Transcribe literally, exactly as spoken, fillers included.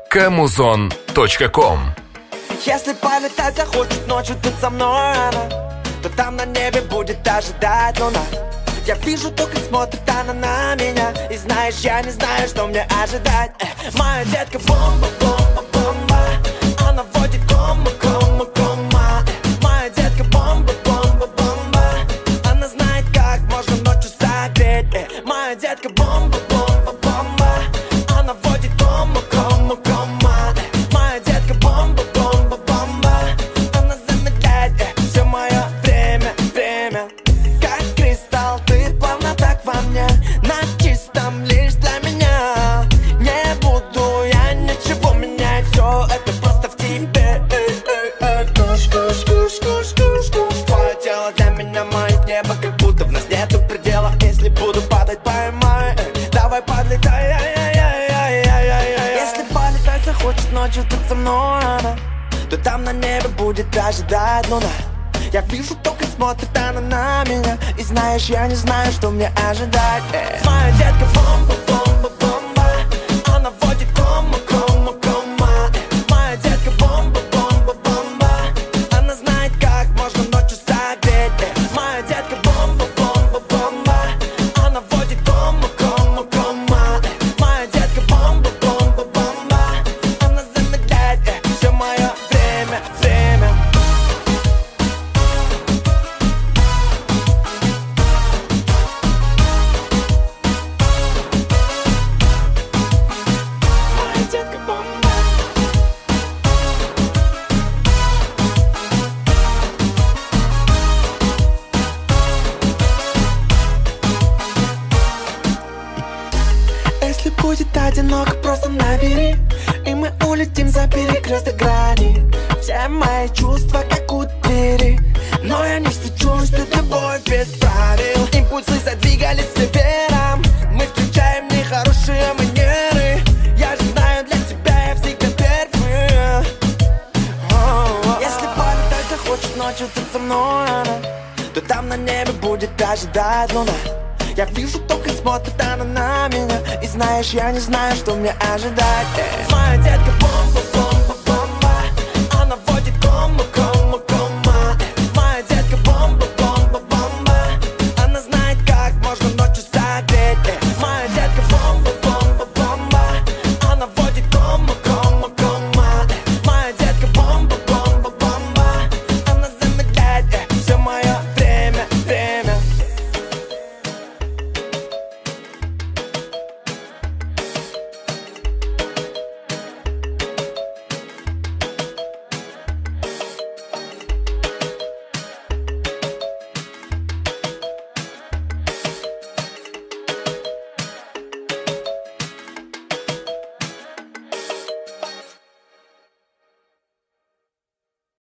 Камузон точка ком. Если полетать захочет ночью тут со мной она, то там на небе будет ожидать луна. Я вижу, только смотрит она на меня, и знаешь, я не знаю, что мне ожидать. э, Моя детка бомба, бомба, бомба. Она водит кома, кома, кома. э, Моя детка бомба, бомба, бомба. Она знает, как можно ночью согреть. э, Моя детка бомба, бомба, бомба. Она водит кома, кома, кома. э, Моя детка бомба, бомба, бомба. Она замедляет э, все мое время, время. Как кристалл, ты плавно так во мне, на чистом лишь для меня. Не буду я ничего менять, все это просто в тебе. Эй, эй, эй. Куш, куш, куш, куш, куш, куш. Твое тело для меня мое небо, как будто в нас нету предела. Если буду падать, поймай, эй. Давай подлетай, ай, ай, ай, ай, ай, ай, ай. Если полетать захочет ночью тут со мной она, то там на небе будет ожидать луна. Я вижу, только смотрит она на меня, и знаешь, я не знаю, что мне ожидать. э. Моя детка бомба, бомба, бомба. Она водит кома, кома, кома. э. Моя детка бомба, бомба, бомба. Она знает, как можно ночью согреть. э. Моя детка бомба, бомба, бомба. Она водит кома, кома, кома. э. Моя детка бомба, бомба, бомба. Она замедляет э, все мое время, время. Если будет одиноко, просто набери, и мы улетим за перекресток грани. Все мои чувства как у двери, но я не стучу, что любовь без правил. Импульсы задвигались севером, мы включаем нехорошие манеры. Я же знаю, для тебя я всегда первый. О-о-о. Если полетать захочет ночью тут со мной она, то там на небе будет ожидать луна. Я вижу, только смотрит она на меня, и знаешь, я не знаю, что мне ожидать. э. Моя детка бомба.